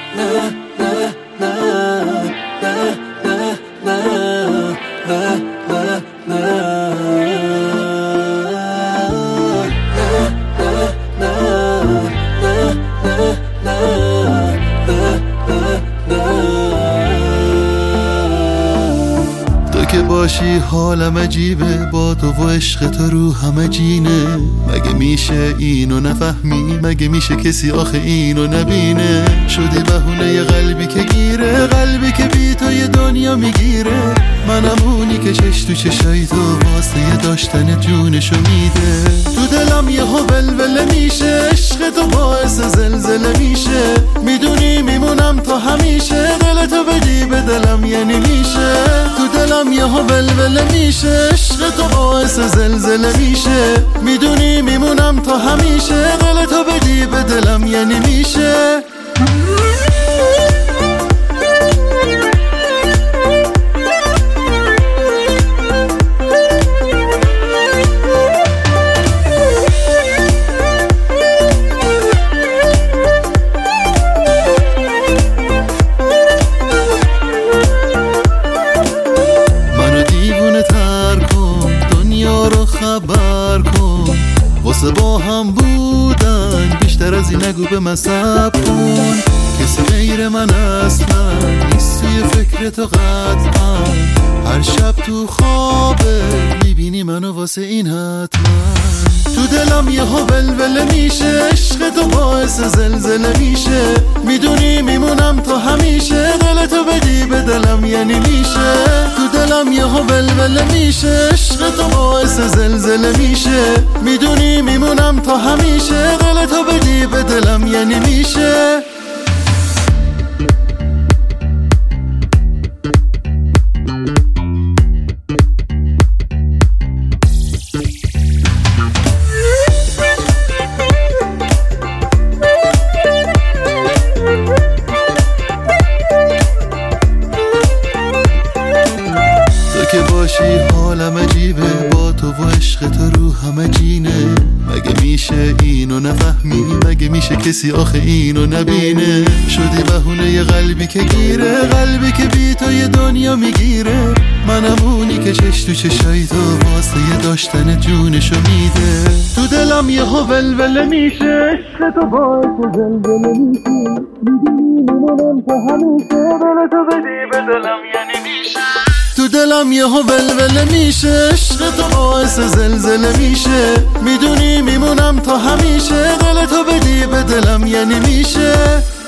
که باشی حالم عجیبه، با تو و عشق تو روحم عجینه. مگه میشه اینو نفهمی؟ مگه میشه کسی آخه اینو نبینه؟ شدی بهونه قلبی که گیره، قلبی که بی تو یه دنیا میگیره. منم اونی که چش تو چشای تو واسه داشتن جونشو میده. تو دلم یه ها ولوله میشه، عشق تو باعث زلزله میشه. میدونی میمونم تا همیشه، دلتو بدی به دلم یعنی میشه. تو دلم یه ها ولوله میشه، عشق تو باعث زلزله میشه. میدونی میمونم تا همیشه، دلتو بدی به دلم یعنی میشه. خبر کن واسه با هم بودن، بیشتر از این نگو به من صبر کن. کسی غیر من اصلا نیست توی فکر تو قطعا. هر شب تو خوابه میبینی منو واسه این حتما. تو دلم یه ها ولوله میشه، عشق تو باعث زلزله میشه. میدونی میمونم تا همیشه، دلتو بدی به دلم یعنی میشه. تو دلم یه ها ولوله میشه، عشق تو باعث زلزله میشه. میدونی میمونم تا همیشه، دلتو بدی به دلم یعنی میشه. که باشی حالم عجیبه، با تو و عشق تو روحم عجینه. مگه میشه اینو نفهمی؟ مگه میشه کسی آخه اینو نبینه؟ شدی بهونه یه قلبی که گیره، قلبی که بی تو یه دنیا میگیره. منم اونی که چش تو چشای تو واسه داشتن جونشو میده. تو دلم یه ها ولوله میشه، عشق تو باعث زلزله میشه. میدونی میمونم تا همیشه، دلتو بدی به دلم یعنی میشه. تو دلم یه ها ولوله میشه، عشق تو باعث زلزله میشه. میدونی میمونم تا همیشه، دلتو بدی به دلم یعنی میشه.